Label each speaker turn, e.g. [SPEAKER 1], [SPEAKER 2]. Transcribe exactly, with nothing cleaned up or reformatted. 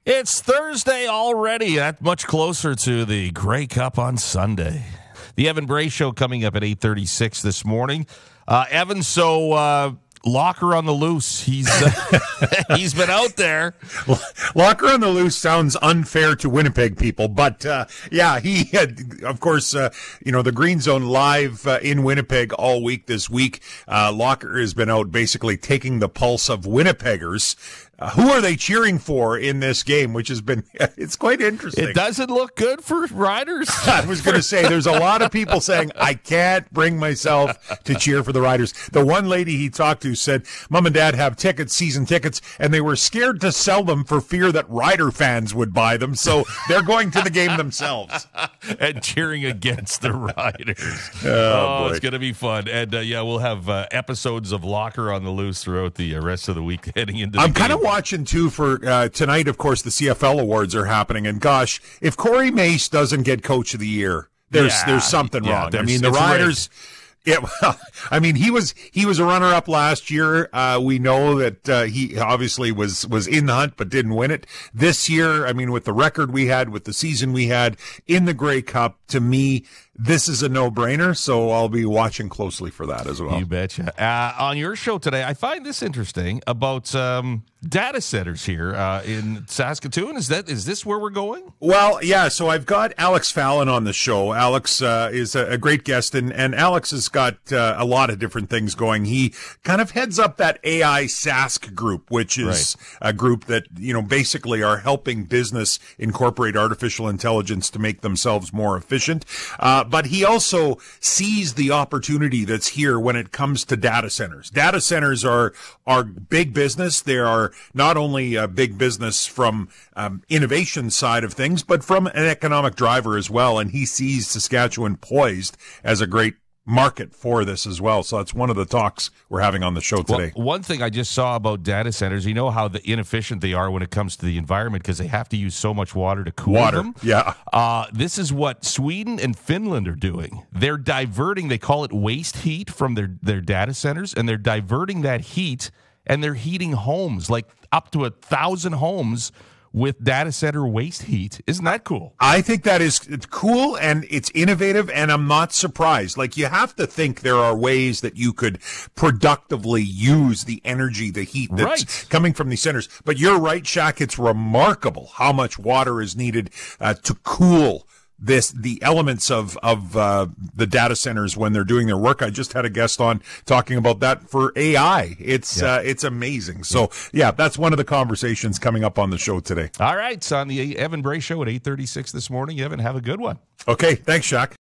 [SPEAKER 1] It's Thursday already. That's much closer to the Grey Cup on Sunday. The Evan Bray Show coming up at eight thirty-six this morning. Uh, Evan, so uh, Locker on the loose. He's uh, he's been out there.
[SPEAKER 2] Locker on the loose sounds unfair to Winnipeg people, but uh, yeah, he had, of course, uh, you know, the Green Zone live uh, in Winnipeg all week this week. Uh, Locker has been out basically taking the pulse of Winnipeggers. Uh, who are they cheering for in this game, which has been, it's quite interesting.
[SPEAKER 1] It doesn't look good for Riders.
[SPEAKER 2] I was going to say, there's a lot of people saying, I can't bring myself to cheer for the Riders. The one lady he talked to said, Mom and Dad have tickets, season tickets, and they were scared to sell them for fear that Rider fans would buy them, so they're going to the game themselves.
[SPEAKER 1] And cheering against the Riders.
[SPEAKER 2] Oh,
[SPEAKER 1] oh
[SPEAKER 2] boy.
[SPEAKER 1] It's going to be fun. And, uh, yeah, we'll have uh, episodes of Locker on the loose throughout the uh, rest of the week heading into the
[SPEAKER 2] I'm
[SPEAKER 1] game.
[SPEAKER 2] kind of watching, too, for uh, tonight, of course, the C F L awards are happening. And, gosh, if Corey Mace doesn't get Coach of the Year, there's
[SPEAKER 1] Yeah,
[SPEAKER 2] there's something
[SPEAKER 1] yeah,
[SPEAKER 2] wrong. I
[SPEAKER 1] there's-
[SPEAKER 2] mean, the
[SPEAKER 1] it's
[SPEAKER 2] Riders... Yeah, well, I mean, he was he was a runner-up last year. Uh, we know that uh, he obviously was was in the hunt but didn't win it. This year, I mean, with the record we had, with the season we had in the Grey Cup, to me, this is a no-brainer, so I'll be watching closely for that as well.
[SPEAKER 1] You betcha. Uh, on your show today, I find this interesting about um, data centers here uh, in Saskatoon. Is that is this where we're going?
[SPEAKER 2] Well, yeah, so I've got Alex Fallon on the show. Alex uh, is a, a great guest, and, and Alex has got uh, a lot of different things going. He kind of heads up that A I Sask group, which is right. a group that, you know, basically are helping business incorporate artificial intelligence to make themselves more efficient. Uh, but he also sees the opportunity that's here when it comes to data centers. Data centers are are big business. They are not only a big business from um, innovation side of things, but from an economic driver as well. And he sees Saskatchewan poised as a great market for this as well. So that's one of the talks we're having on the show today.
[SPEAKER 1] Well, one thing I just saw about data centers, you know how the inefficient they are when it comes to the environment because they have to use so much water to cool
[SPEAKER 2] Water,
[SPEAKER 1] them.
[SPEAKER 2] yeah.
[SPEAKER 1] Uh, this is what Sweden and Finland are doing. They're diverting, they call it waste heat from their, their data centers, and they're diverting that heat, and they're heating homes, like up to a thousand homes with data center waste heat. Isn't that cool?
[SPEAKER 2] I think that is it's cool and it's innovative, and I'm not surprised. Like, you have to think there are ways that you could productively use the energy, the heat that's
[SPEAKER 1] Right.
[SPEAKER 2] coming from these centers. But you're right, Shaq. It's remarkable how much water is needed uh, to cool this, the elements of, of, uh, the data centers when they're doing their work. I just had a guest on talking about that for A I. It's,
[SPEAKER 1] Yeah.
[SPEAKER 2] uh, it's amazing. So yeah, that's one of the conversations coming up on the show today.
[SPEAKER 1] All right, it's on the Evan Bray Show at eight thirty-six this morning. Evan, have a good one.
[SPEAKER 2] Okay. Thanks, Shaq.